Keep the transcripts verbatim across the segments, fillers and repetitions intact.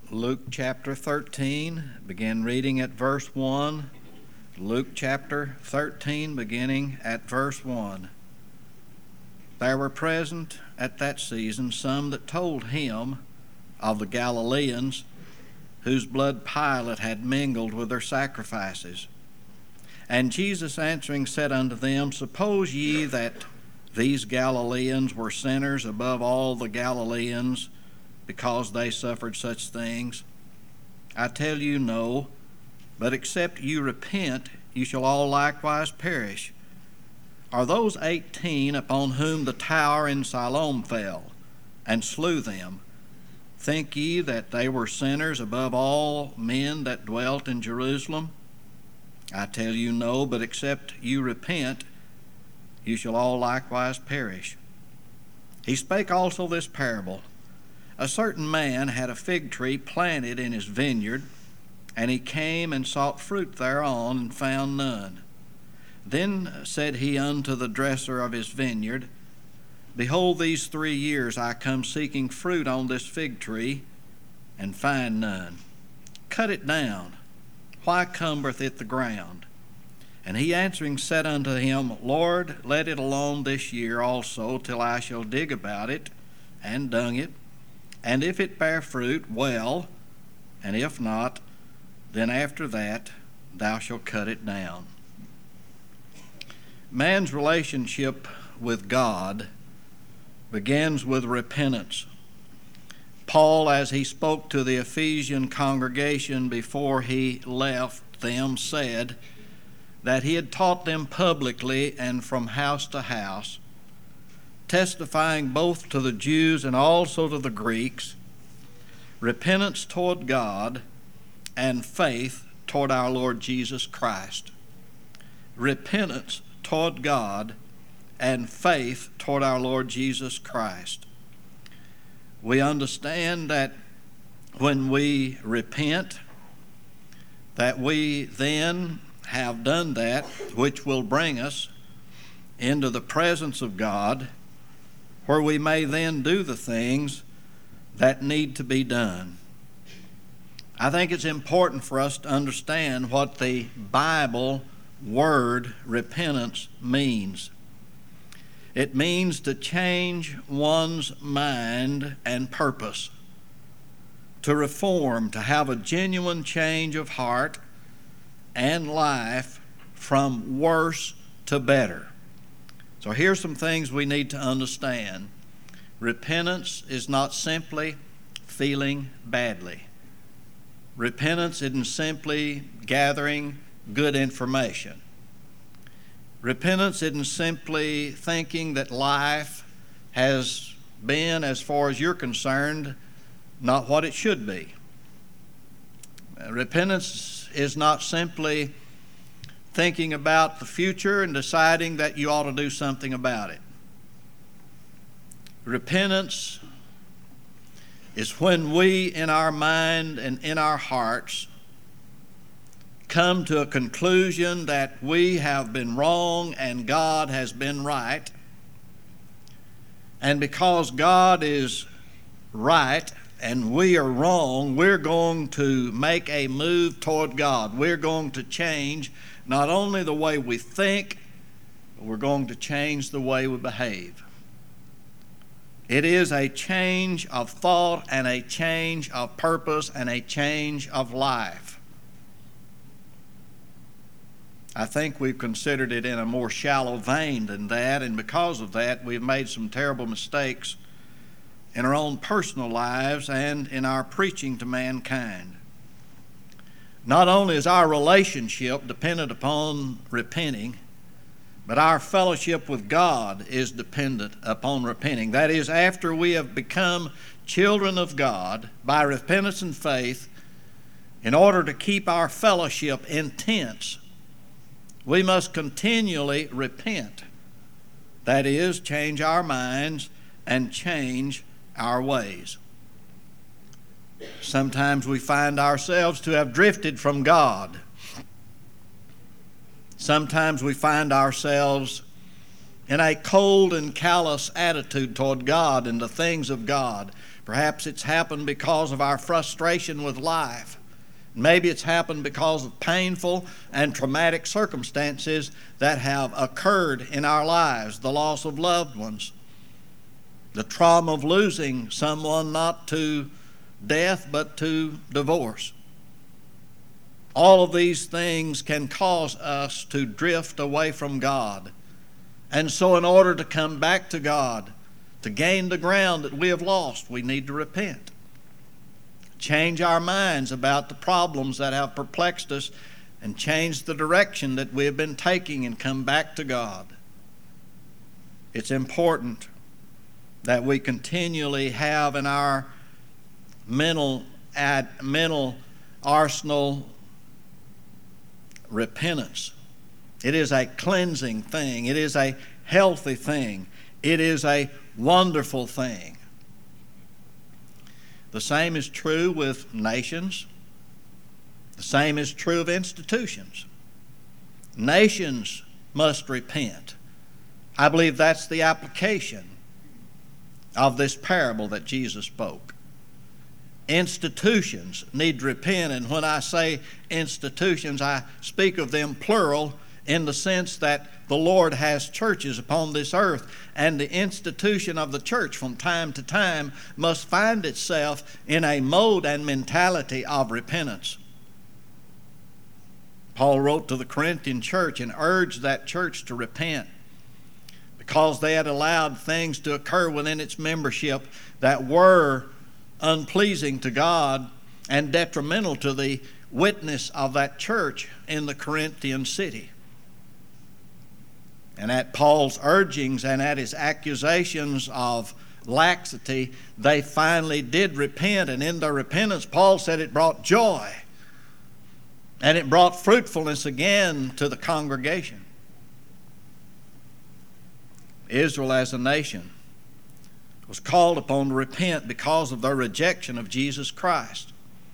Luke chapter thirteen, begin reading at verse one. Luke chapter thirteen, beginning at verse one. There were present at that season some that told him of the Galileans, whose blood Pilate had mingled with their sacrifices. And Jesus answering said unto them, Suppose ye that these Galileans were sinners above all the Galileans, because they suffered such things? I tell you, no, but except you repent, you shall all likewise perish. Are those eighteen upon whom the tower in Siloam fell, and slew them, think ye that they were sinners above all men that dwelt in Jerusalem? I tell you, no, but except you repent, you shall all likewise perish. He spake also this parable. A certain man had a fig tree planted in his vineyard, and he came and sought fruit thereon, and found none. Then said he unto the dresser of his vineyard, Behold, these three years I come seeking fruit on this fig tree, and find none. Cut it down. Why cumbereth it the ground? And he answering said unto him, Lord, let it alone this year also, till I shall dig about it, and dung it. And if it bear fruit, well, and if not, then after that thou shalt cut it down. Man's relationship with God begins with repentance. Paul, as he spoke to the Ephesian congregation before he left them, said that he had taught them publicly and from house to house, testifying both to the Jews and also to the Greeks, repentance toward God and faith toward our Lord Jesus Christ. Repentance toward God and faith toward our Lord Jesus Christ. We understand that when we repent, that we then have done that which will bring us into the presence of God, where we may then do the things that need to be done. I think it's important for us to understand what the Bible word repentance means. It means to change one's mind and purpose, to reform, to have a genuine change of heart and life from worse to better. So here's some things we need to understand. Repentance is not simply feeling badly. Repentance isn't simply gathering good information. Repentance isn't simply thinking that life has been, as far as you're concerned, not what it should be. Repentance is not simply thinking about the future and deciding that you ought to do something about it. Repentance is when we, in our mind and in our hearts, come to a conclusion that we have been wrong and God has been right. And because God is right and we are wrong, we're going to make a move toward God. We're going to change not only the way we think, but we're going to change the way we behave. It is a change of thought and a change of purpose and a change of life. I think we've considered it in a more shallow vein than that, and because of that, we've made some terrible mistakes in our own personal lives and in our preaching to mankind. Not only is our relationship dependent upon repenting, but our fellowship with God is dependent upon repenting. That is, after we have become children of God by repentance and faith, in order to keep our fellowship intense, we must continually repent. That is, change our minds and change our ways. Sometimes we find ourselves to have drifted from God. Sometimes we find ourselves in a cold and callous attitude toward God and the things of God, Perhaps it's happened because of our frustration with life. Maybe it's happened because of painful and traumatic circumstances that have occurred in our lives, the loss of loved ones, the trauma of losing someone not to death but to divorce. All of these things can cause us to drift away from God. And so in order to come back to God, to gain the ground that we have lost, we need to repent. Change our minds about the problems that have perplexed us and change the direction that we have been taking and come back to God. It's important that we continually have in our mental, ad, mental arsenal repentance. It is a cleansing thing. It is a healthy thing. It is a wonderful thing. The same is true with nations. The same is true of institutions. Nations must repent. I believe that's the application of this parable that Jesus spoke. Institutions need to repent, and when I say institutions, I speak of them plural in the sense that the Lord has churches upon this earth, and the institution of the church from time to time must find itself in a mode and mentality of repentance. Paul wrote to the Corinthian church and urged that church to repent because they had allowed things to occur within its membership that were unpleasing to God and detrimental to the witness of that church in the Corinthian city. And at Paul's urgings and at his accusations of laxity, they finally did repent. And in their repentance, Paul said it brought joy. And it brought fruitfulness again to the congregation. Israel as a nation was called upon to repent because of their rejection of Jesus Christ.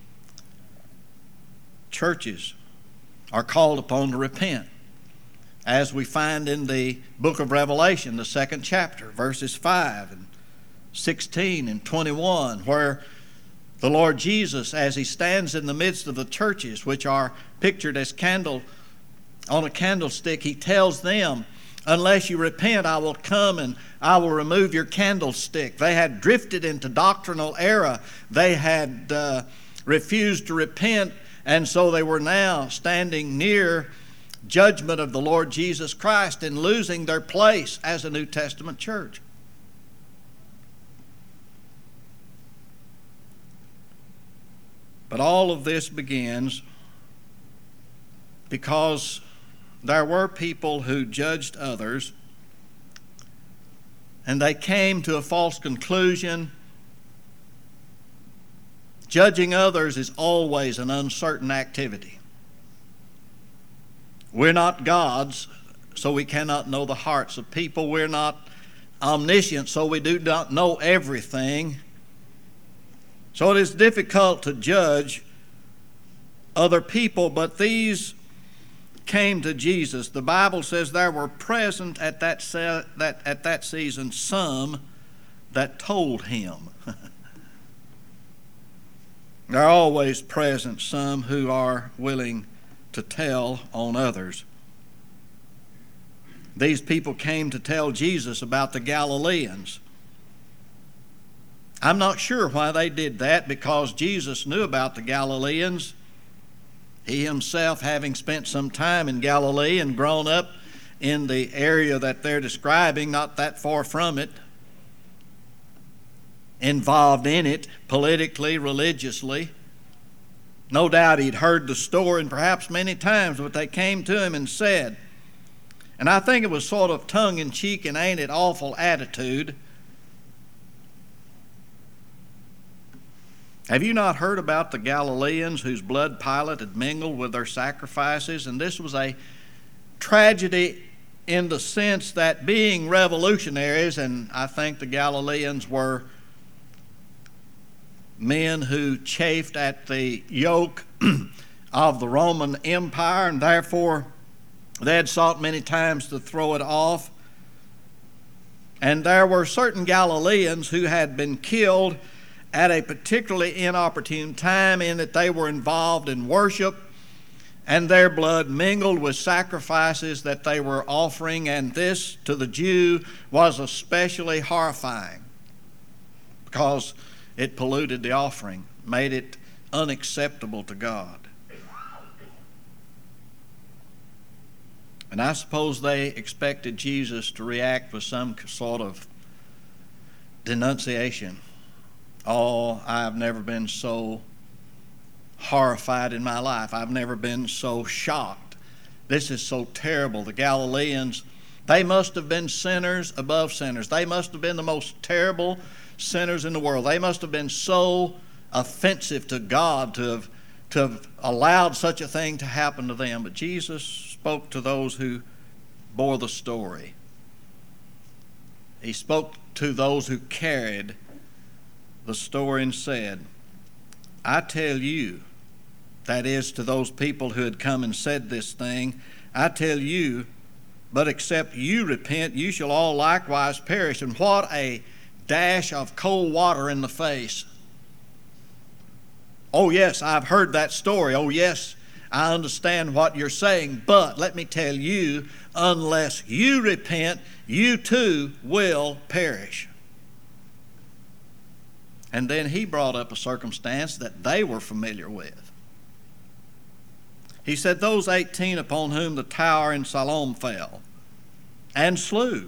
Churches are called upon to repent, as we find in the book of Revelation, the second chapter, verses five and sixteen and twenty-one, where the Lord Jesus, as he stands in the midst of the churches, which are pictured as candle on a candlestick, he tells them, unless you repent, I will come and I will remove your candlestick. They had drifted into doctrinal error. They had uh, refused to repent, and so they were now standing near judgment of the Lord Jesus Christ and losing their place as a New Testament church. But all of this begins because there were people who judged others, and they came to a false conclusion. Judging others is always an uncertain activity. We're not gods, so we cannot know the hearts of people. We're not omniscient, so we do not know everything. So it is difficult to judge other people, but these came to Jesus. The Bible says there were present at that, se- that, at that season some that told him. There are always present some who are willing to tell on others. These people came to tell Jesus about the Galileans. I'm not sure why they did that, because Jesus knew about the Galileans. He himself, having spent some time in Galilee and grown up in the area that they're describing, not that far from it, involved in it politically, religiously. No doubt he'd heard the story, and perhaps many times, but they came to him and said, and I think it was sort of tongue-in-cheek and ain't it awful attitude, have you not heard about the Galileans whose blood Pilate had mingled with their sacrifices? And this was a tragedy in the sense that, being revolutionaries, and I think the Galileans were men who chafed at the yoke of the Roman Empire, and therefore they had sought many times to throw it off. And there were certain Galileans who had been killed, at a particularly inopportune time, in that they were involved in worship, and their blood mingled with sacrifices that they were offering, and this to the Jew was especially horrifying because it polluted the offering, made it unacceptable to God. And I suppose they expected Jesus to react with some sort of denunciation. Oh, I've never been so horrified in my life. I've never been so shocked. This is so terrible. The Galileans, they must have been sinners above sinners. They must have been the most terrible sinners in the world. They must have been so offensive to God to have, to have allowed such a thing to happen to them. But Jesus spoke to those who bore the story. He spoke to those who carried the story and said, I tell you, that is to those people who had come and said this thing, I tell you, but except you repent, you shall all likewise perish. And what a dash of cold water in the face. Oh yes, I've heard that story. Oh yes, I understand what you're saying. But let me tell you, unless you repent, you too will perish. And then he brought up a circumstance that they were familiar with. He said, those eighteen upon whom the tower in Siloam fell and slew,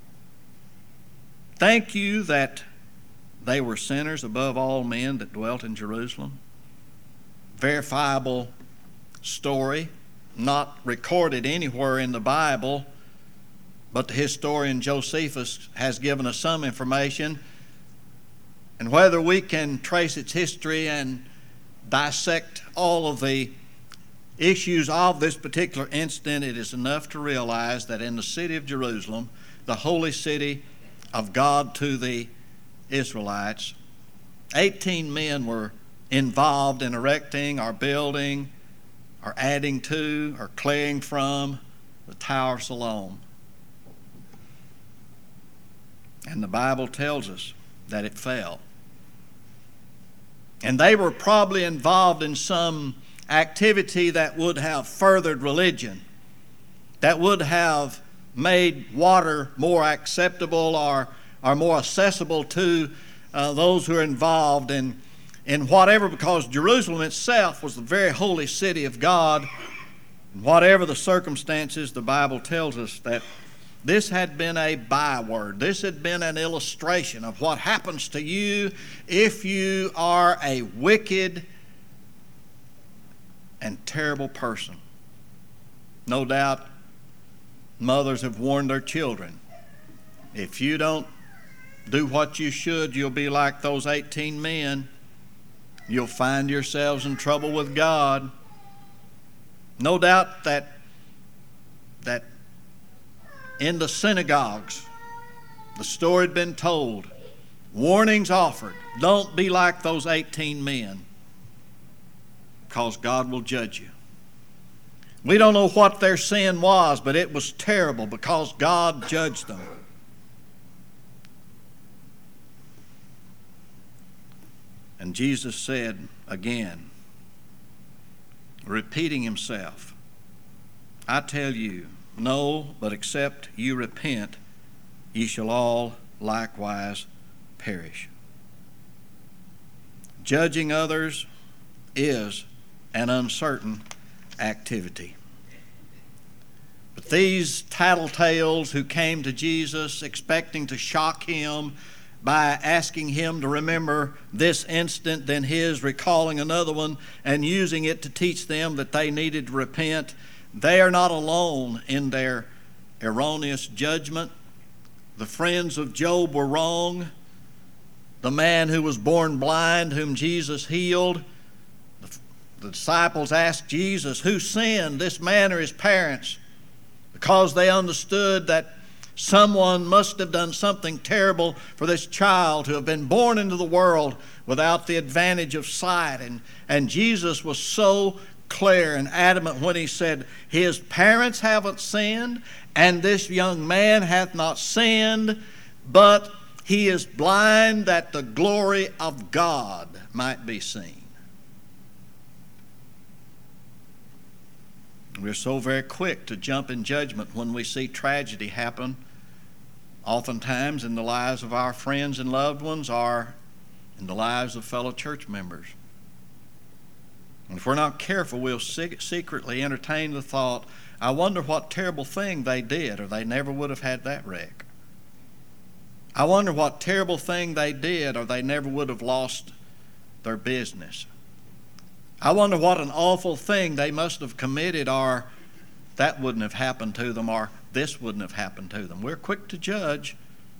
think you that they were sinners above all men that dwelt in Jerusalem? Verifiable story, not recorded anywhere in the Bible, but the historian Josephus has given us some information. And whether we can trace its history and dissect all of the issues of this particular incident, it is enough to realize that in the city of Jerusalem, the holy city of God to the Israelites, eighteen men were involved in erecting or building or adding to or clearing from the Tower of Siloam. And the Bible tells us that it fell. And they were probably involved in some activity that would have furthered religion, that would have made water more acceptable or, or more accessible to uh, those who are involved in, in whatever, because Jerusalem itself was the very holy city of God. Whatever the circumstances, the Bible tells us that this had been a byword. This had been an illustration of what happens to you if you are a wicked and terrible person. No doubt mothers have warned their children, if you don't do what you should, you'll be like those eighteen men. You'll find yourselves in trouble with God. No doubt that that in the synagogues, the story had been told, warnings offered. Don't be like those eighteen men, because God will judge you. We don't know what their sin was, but it was terrible because God judged them. And Jesus said again, repeating himself, I tell you, no, but except you repent, ye shall all likewise perish. Judging others is an uncertain activity. But these tattletales who came to Jesus expecting to shock him by asking him to remember this instant, then his recalling another one and using it to teach them that they needed to repent, they are not alone in their erroneous judgment. The friends of Job were wrong. The man who was born blind, whom Jesus healed, the disciples asked Jesus, who sinned, this man or his parents? Because they understood that someone must have done something terrible for this child to have been born into the world without the advantage of sight. And, and Jesus was so clear and adamant when he said, his parents haven't sinned, and this young man hath not sinned, but He is blind that the glory of God might be seen. We're so very quick to jump in judgment when we see tragedy happen, oftentimes in the lives of our friends and loved ones or in the lives of fellow church members. And if we're not careful, we'll secretly entertain the thought, I wonder what terrible thing they did, or they never would have had that wreck. I wonder what terrible thing they did, or they never would have lost their business. I wonder what an awful thing they must have committed, or that wouldn't have happened to them, or this wouldn't have happened to them. We're quick to judge.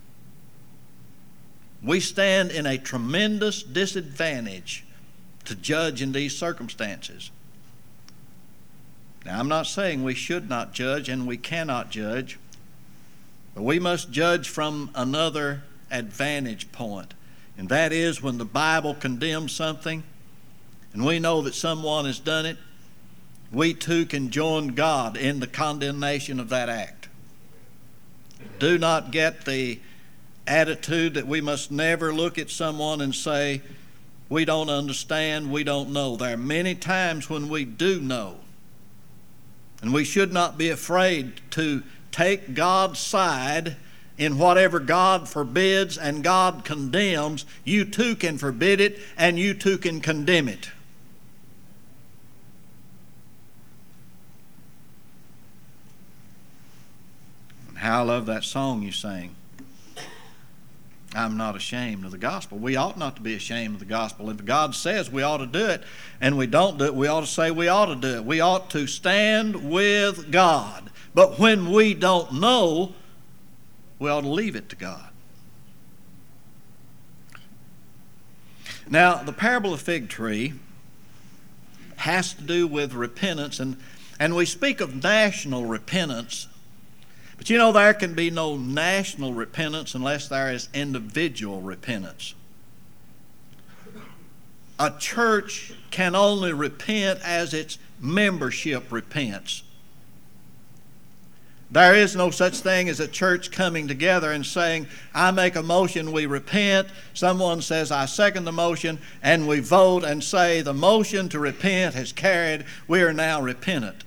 We stand in a tremendous disadvantage to judge in these circumstances. Now, I'm not saying we should not judge and we cannot judge, but we must judge from another advantage point, and that is when the Bible condemns something and we know that someone has done it, we too can join God in the condemnation of that act. Do not get the attitude that we must never look at someone and say, we don't understand, we don't know. There are many times when we do know, and we should not be afraid to take God's side in whatever God forbids and God condemns. You too can forbid it, and you too can condemn it. And how I love that song you sang. I'm not ashamed of the gospel. We ought not to be ashamed of the gospel. If God says we ought to do it and we don't do it, we ought to say we ought to do it. We ought to stand with God. But when we don't know, we ought to leave it to God. Now, the parable of the fig tree has to do with repentance, and, and we speak of national repentance. But you know, there can be no national repentance unless there is individual repentance. A church can only repent as its membership repents. There is no such thing as a church coming together and saying, I make a motion, we repent. Someone says, I second the motion, and we vote and say the motion to repent has carried. We are now repentant.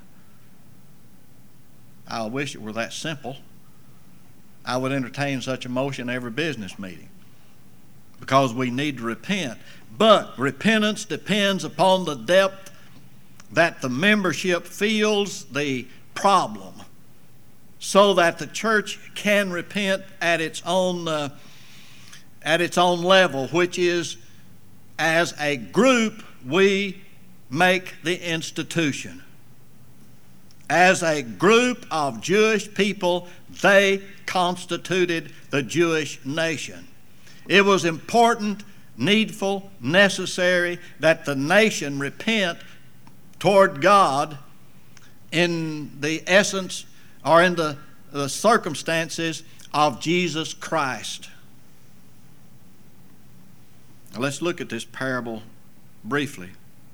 I wish it were that simple. I would entertain such a motion every business meeting, because we need to repent. But repentance depends upon the depth that the membership feels the problem, so that the church can repent at its own uh, at its own level, which is, as a group, we make the institution. As a group of Jewish people, they constituted the Jewish nation. It was important, needful, necessary that the nation repent toward God in the essence or in the, the circumstances of Jesus Christ. Now let's look at this parable briefly.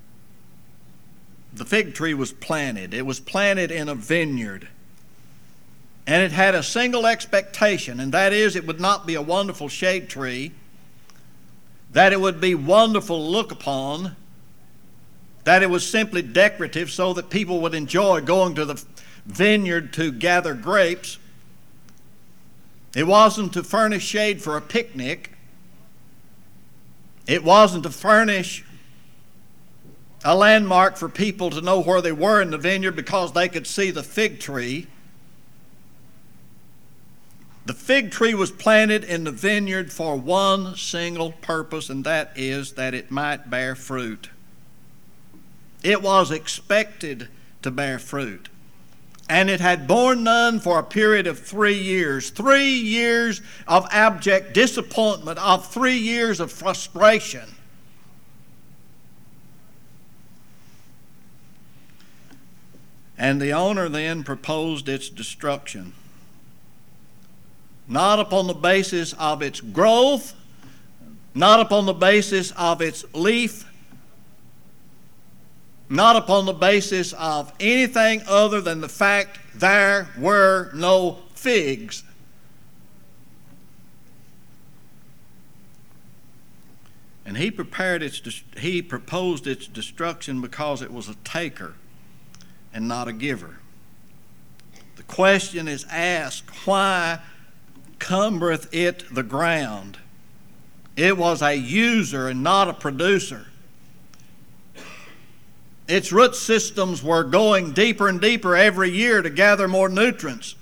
The fig tree was planted. It was planted in a vineyard. And it had a single expectation, and that is it would not be a wonderful shade tree, that it would be wonderful to look upon, that it was simply decorative so that people would enjoy going to the vineyard to gather grapes. It wasn't to furnish shade for a picnic. It wasn't to furnish a landmark for people to know where they were in the vineyard because they could see the fig tree. The fig tree was planted in the vineyard for one single purpose, and that is that it might bear fruit. It was expected to bear fruit. And it had borne none for a period of three years. Three years of abject disappointment, of three years of frustration. And the owner then proposed its destruction. Not upon the basis of its growth, not upon the basis of its leaf, not upon the basis of anything other than the fact there were no figs. And he prepared its, he proposed its destruction because it was a taker and not a giver. The question is asked, why cumbereth it the ground? It was a user and not a producer. Its root systems were going deeper and deeper every year to gather more nutrients.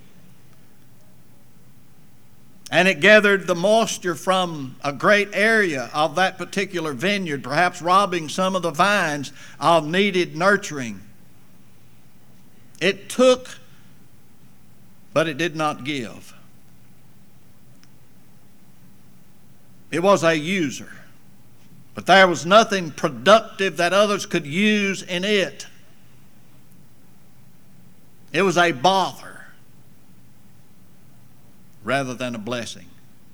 And it gathered the moisture from a great area of that particular vineyard, perhaps robbing some of the vines of needed nurturing. It took, but it did not give. It was a user, but there was nothing productive that others could use in it. It was a bother rather than a blessing.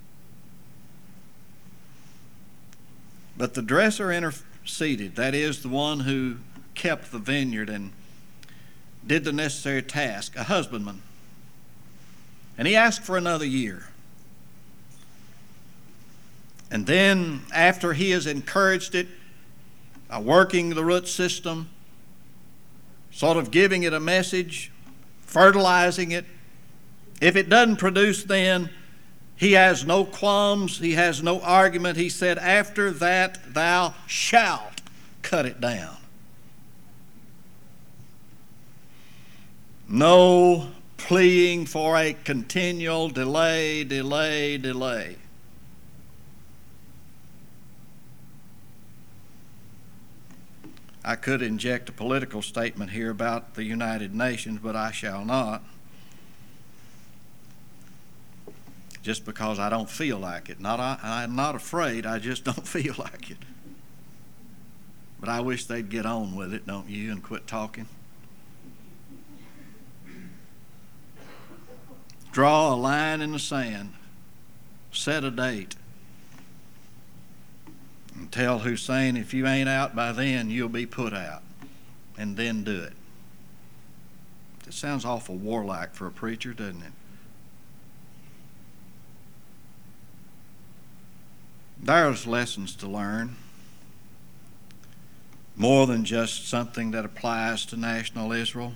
But the dresser interceded, that is, the one who kept the vineyard and did the necessary task, a husbandman. And he asked for another year. And then after he has encouraged it, by working the root system, sort of giving it a message, fertilizing it, if it doesn't produce then, he has no qualms, he has no argument. He said, after that thou shalt cut it down. No pleading for a continual delay, delay, delay. I could inject a political statement here about the United Nations, but I shall not. Just because I don't feel like it. Not I, I'm not afraid, I just don't feel like it. But I wish they'd get on with it, don't you, and quit talking. Draw a line in the sand. Set a date. And tell Hussein, if you ain't out by then, you'll be put out. And then do it. It sounds awful warlike for a preacher, doesn't it? There's lessons to learn. More than just something that applies to national Israel.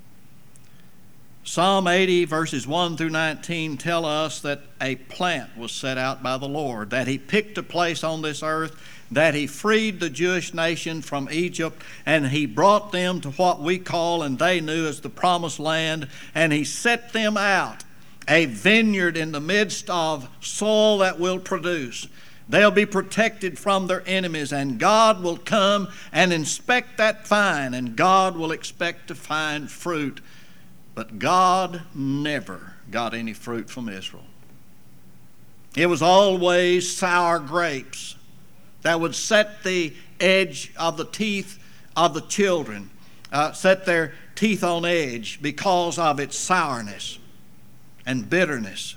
Psalm eighty, verses one through nineteen tell us that a plant was set out by the Lord, that he picked a place on this earth, that he freed the Jewish nation from Egypt, and he brought them to what we call and they knew as the Promised Land, and he set them out, a vineyard in the midst of soil that will produce. They'll be protected from their enemies, and God will come and inspect that vine, and God will expect to find fruit. But God never got any fruit from Israel. It was always sour grapes that would set the edge of the teeth of the children, uh, set their teeth on edge because of its sourness and bitterness.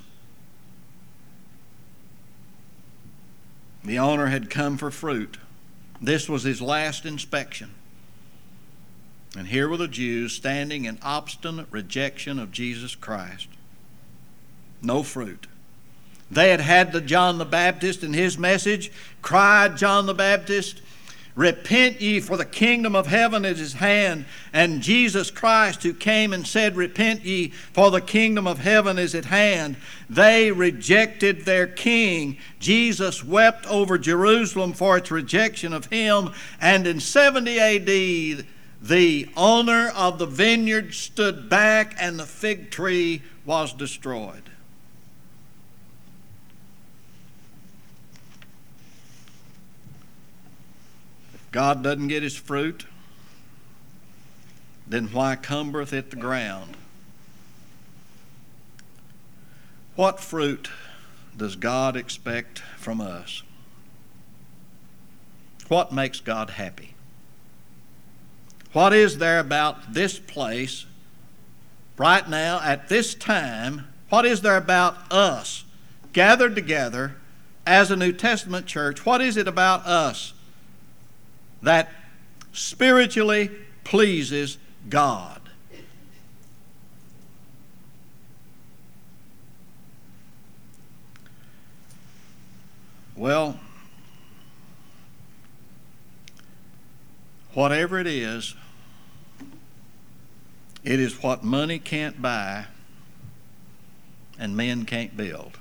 The owner had come for fruit. This was his last inspection. And here were the Jews standing in obstinate rejection of Jesus Christ. No fruit. They had had the John the Baptist and his message. Cried John the Baptist, repent ye, for the kingdom of heaven is at hand. And Jesus Christ, who came and said, repent ye, for the kingdom of heaven is at hand. They rejected their king. Jesus wept over Jerusalem for its rejection of him. And in seventy A D, the owner of the vineyard stood back and the fig tree was destroyed. If God doesn't get his fruit, then why cumbereth it the ground? What fruit does God expect from us? What makes God happy? What is there about this place right now at this time? What is there about us gathered together as a New Testament church? What is it about us that spiritually pleases God? Well, Whatever it is, it is what money can't buy and men can't build.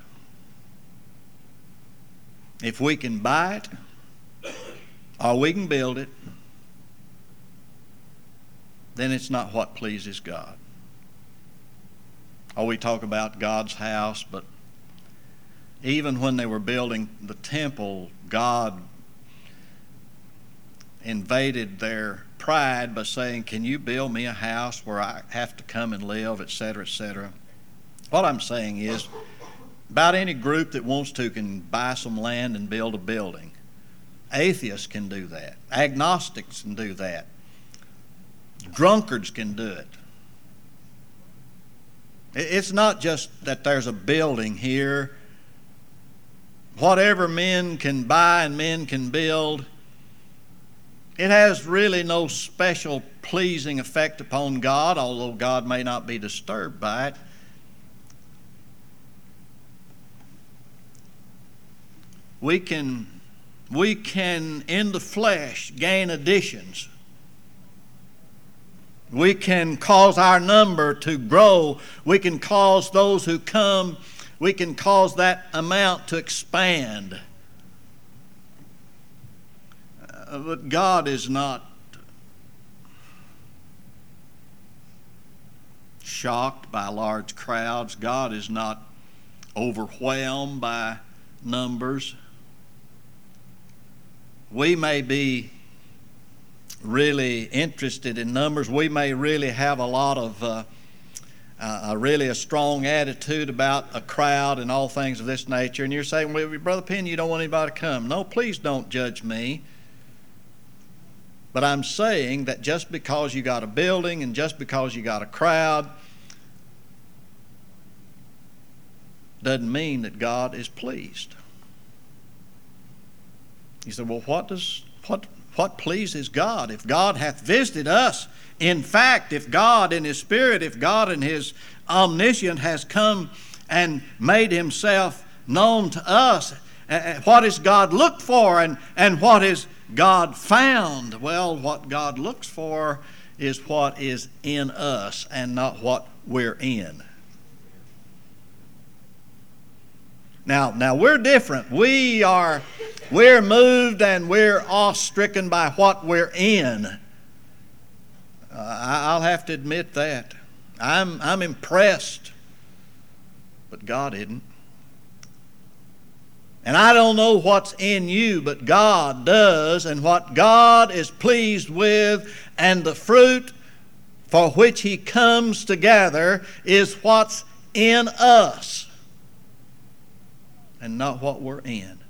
If we can buy it or we can build it, then it's not what pleases God. Or we talk about God's house, but even when they were building the temple, God invaded their pride by saying, can you build me a house where I have to come and live, et cetera, et cetera. What I'm saying is, about any group that wants to can buy some land and build a building. Atheists can do that. Agnostics can do that. Drunkards can do it. It's not just that there's a building here. Whatever men can buy and men can build, it has really no special pleasing effect upon God, although God may not be disturbed by it. We can, we can, in the flesh, gain additions. We can cause our number to grow. We can cause those who come, we can cause that amount to expand. Uh, but God is not shocked by large crowds. God is not overwhelmed by numbers. We may be really interested in numbers. We may really have a lot of, uh, uh, a really a strong attitude about a crowd and all things of this nature. And you're saying, well, Brother Penn, you don't want anybody to come. No, please don't judge me. But I'm saying that just because you got a building and just because you got a crowd doesn't mean that God is pleased. He said, well, what does what what pleases God? If God hath visited us, in fact, if God in His Spirit, if God in His omniscience has come and made Himself known to us, uh, what is God looked for, and, and what is God found? Well, what God looks for is what is in us and not what we're in. Now, now we're different. We are, we're moved and we're awe-stricken by what we're in. Uh, I'll have to admit that. I'm, I'm impressed, but God isn't. And I don't know what's in you, but God does, and what God is pleased with, and the fruit for which He comes together is what's in us and not what we're in.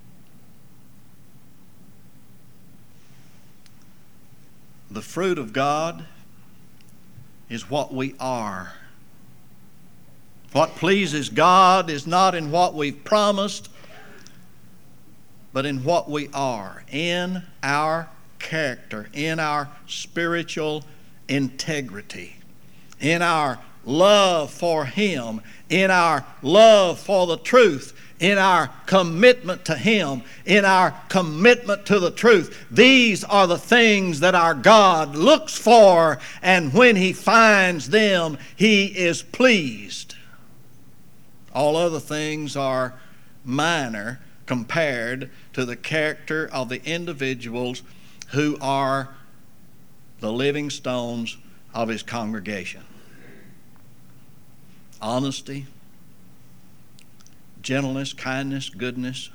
The fruit of God is what we are. What pleases God is not in what we've promised, but in what we are, in our character, in our spiritual integrity, in our love for Him, in our love for the truth, in our commitment to Him, in our commitment to the truth. These are the things that our God looks for, and when He finds them, He is pleased. All other things are minor compared to the character of the individuals who are the living stones of His congregation. Honesty, gentleness, kindness, goodness.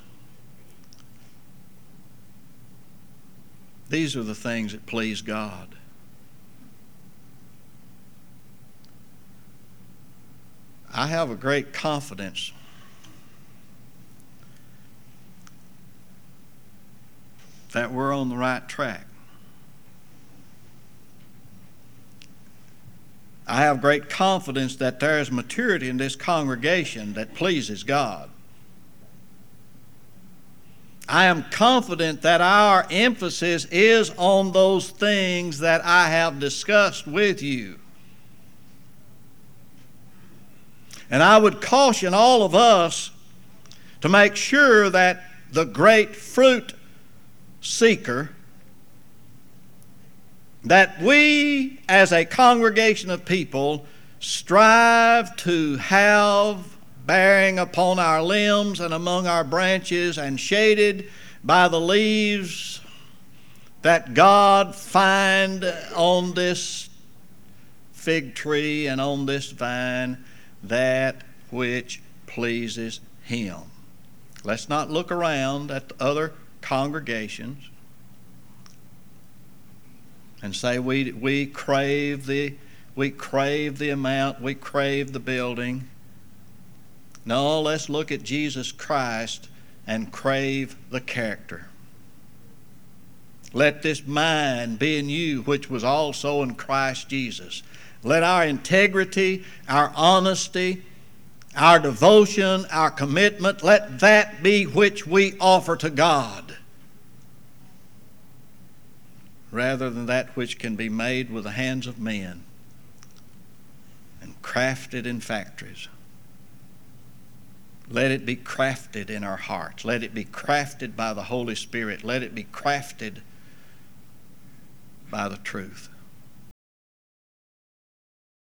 These are the things that please God. I have a great confidence that we're on the right track. I have great confidence that there is maturity in this congregation that pleases God. I am confident that our emphasis is on those things that I have discussed with you. And I would caution all of us to make sure that the great fruit seeker that we as a congregation of people strive to have bearing upon our limbs and among our branches and shaded by the leaves that God find on this fig tree and on this vine that which pleases Him. Let's not look around at the other congregations and say we we crave the we crave the amount, we crave the building. No, let's look at Jesus Christ and crave the character. Let this mind be in you, which was also in Christ Jesus. Let our integrity, our honesty, our devotion, our commitment, let that be which we offer to God, rather than that which can be made with the hands of men and crafted in factories. Let it be crafted in our hearts. Let it be crafted by the Holy Spirit. Let it be crafted by the truth.